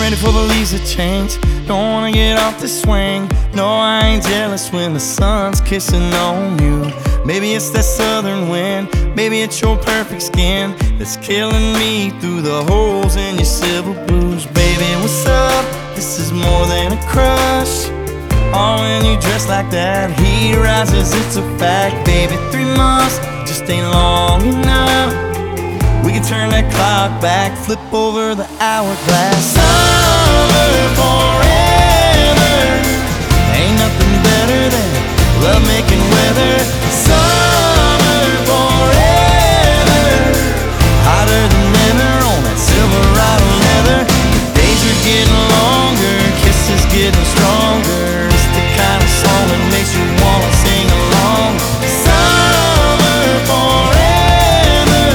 ready for the leaves to change. Don't wanna get off the swing. No, I ain't jealous when the sun's kissing on you. Maybe it's that southern wind, maybe it's your perfect skin that's killing me through the holes in your silver blues. Baby, what's up? This is more than a crush. Oh, when you dress like that, heat rises, it's a fact. Baby, 3 months just ain't long enough. We can turn that clock back, flip over the hourglass. Summer forever, ain't nothing better than love-making weather. Summer forever, hotter than ever on that Silverado leather. Days are getting longer, kisses getting stronger. It's the kind of song that makes you wanna sing along. Summer forever.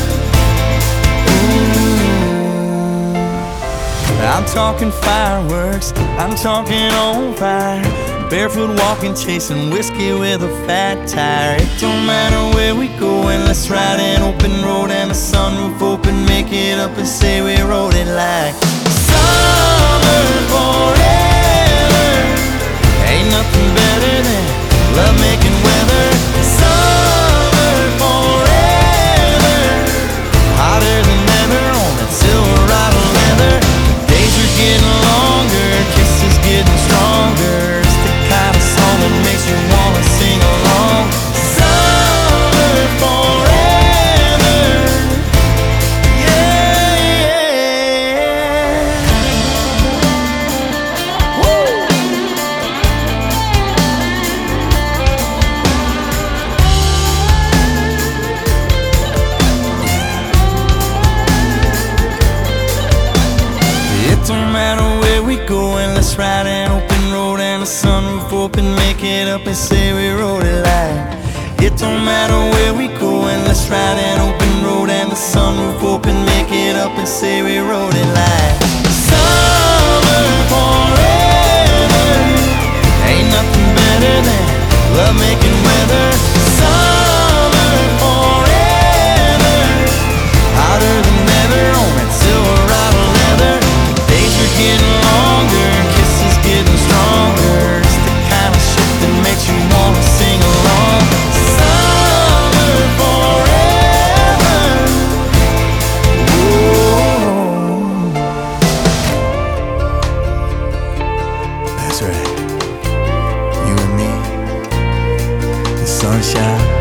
Ooh. I'm talking fireworks, I'm talking on fire. Barefoot walking, chasing whiskey with a fat tire. It don't matter where we go, and let's ride an open road and the sunroof open. Make it up and say we rode it like summer forever. Ain't nothing better than love-making weather. Summer forever, hotter than ever on that Silverado leather. Days are getting longer, kisses getting stronger. That makes you wanna sing along. Summer forever, yeah. Woo. It don't matter where we go, and let's ride an open road and the sunroof open. Make it up and say we rode it like. It don't matter where we go, and let's ride an open road and the sunroof open. Make it up and say we rode it like summer forever. Ain't nothing better than love-making weather. Summer forever, hotter than ever on that Silverado leather. Days are getting longer, kisses getting stronger. It's the kind of shit that makes you wanna sing along. Summer forever. Whoa. That's right. You and me, the sunshine.